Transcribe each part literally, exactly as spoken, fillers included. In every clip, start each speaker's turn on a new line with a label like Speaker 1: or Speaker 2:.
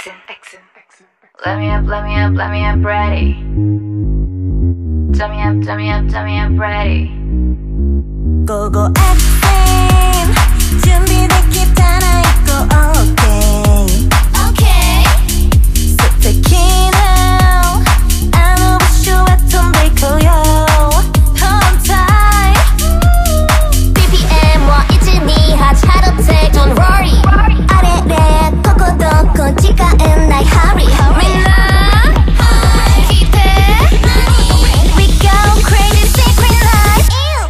Speaker 1: Exit, exit, exit. Let me up, let me up, let me up, ready. Turn me up, turn me up, turn me up, ready.
Speaker 2: Go go exit. 준비됐겠잖아 있고 okay.
Speaker 1: Okay.
Speaker 2: So take it now. I know what you want to make you. Hold tight.
Speaker 3: 비피엠과 이치니하 차로 take don't worry. 아래래 꼬꼬도꼬 지가엔 나이 hurry hurry.
Speaker 1: 기대.
Speaker 3: We go crazy secret life.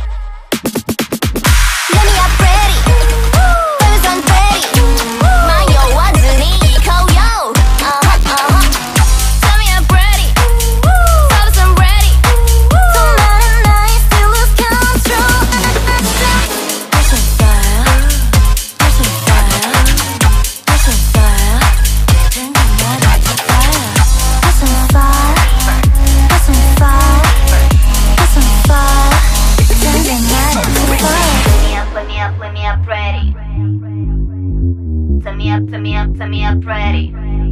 Speaker 3: Let me up ready. First I'm ready. 마요 완전히 이거요. Uh-huh, uh-huh.
Speaker 1: Turn me up, ready. First I'm ready.
Speaker 3: 더 많은 나의 still lose control.
Speaker 2: 무슨 fire? 무슨 fire? 무슨 fire? 생각나는 fire.
Speaker 3: 무슨 fire? 무슨 fire? 무슨 fire?
Speaker 2: 생각나는 fire.
Speaker 3: Let me up, let me up, let me up ready. Turn me up, turn me up, turn me up ready.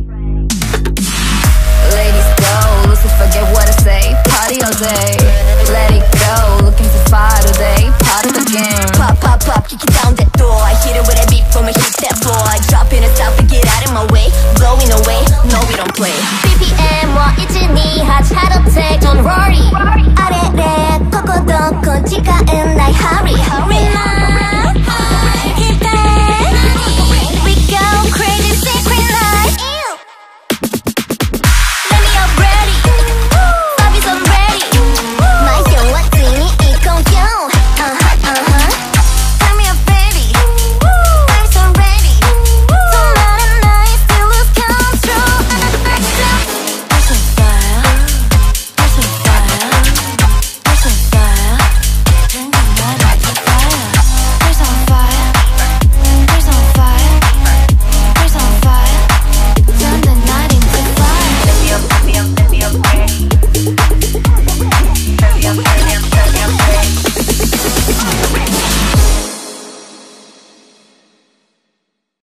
Speaker 1: Ladies go, listen, forget what I say. Party all day. Let it go, looking for fire today. Part of the game.
Speaker 3: Pop, pop, pop, kick it down that door. I hit it with a beat from a hit that boy. Drop in a stop and get out of my way. Blowing away, no we don't play.